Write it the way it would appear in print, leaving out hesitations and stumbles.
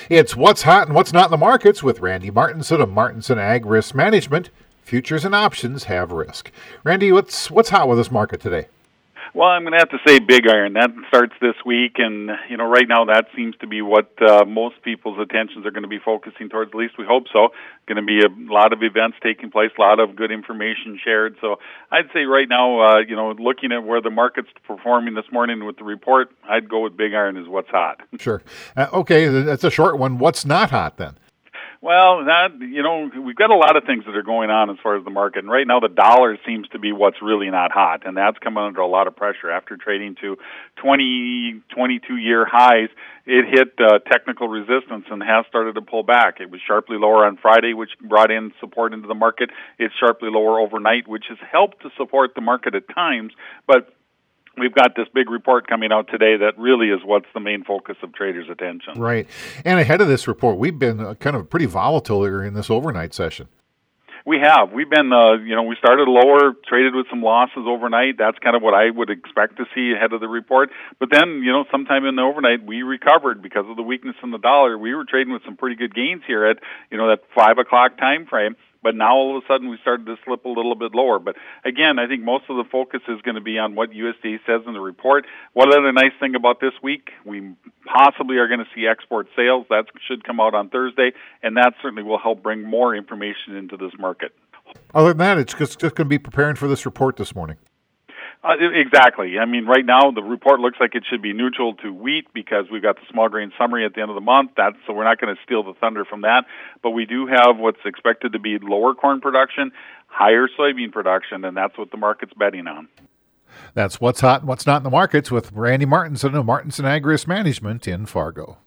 It's What's Hot and What's Not in the Markets with Randy Martinson of Martinson Ag Risk Management. Futures and options have risk. Randy, what's hot with this market today? Well, I'm going to have to say big iron. That starts this week, and right now that seems to be what most people's attentions are going to be focusing towards. At least we hope so. Going to be a lot of events taking place, a lot of good information shared. So I'd say right now, looking at where the market's performing this morning with the report, I'd go with big iron is what's hot. Sure. Okay, that's a short one. What's not hot then? Well, we've got a lot of things that are going on as far as the market. And right now the dollar seems to be what's really not hot. And that's coming under a lot of pressure. After trading to 22-year highs, it hit technical resistance and has started to pull back. It was sharply lower on Friday, which brought in support into the market. It's sharply lower overnight, which has helped to support the market at times. But we've got this big report coming out today that really is what's the main focus of traders' attention. Right. And ahead of this report, we've been kind of pretty volatile here in this overnight session. We have. We've been, we started lower, traded with some losses overnight. That's kind of what I would expect to see ahead of the report. But then, sometime in the overnight, we recovered because of the weakness in the dollar. We were trading with some pretty good gains here at, that 5 o'clock time frame. But now all of a sudden we started to slip a little bit lower. But again, I think most of the focus is going to be on what USDA says in the report. One other nice thing about this week, we possibly are going to see export sales. That should come out on Thursday, and that certainly will help bring more information into this market. Other than that, it's just going to be preparing for this report this morning. Exactly. I mean, right now the report looks like it should be neutral to wheat because we've got the small grain summary at the end of the month. So we're not going to steal the thunder from that. But we do have what's expected to be lower corn production, higher soybean production, and that's what the market's betting on. That's What's Hot and What's Not in the Markets with Randy Martinson of Martinson Ag Risk Management in Fargo.